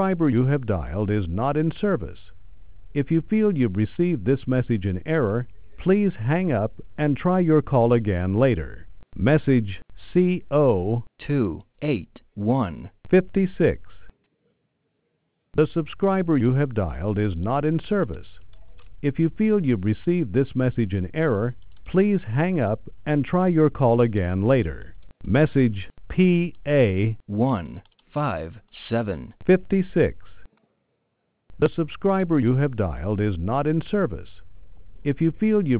subscriber you have dialed is not in service. If you feel you've received this message in error, please hang up and try your call again later. Message CO 28156. The subscriber you have dialed is not in service. If you feel you've received this message in error, please hang up and try your call again later. Message PA 15756. The subscriber you have dialed is not in service. If you feel you've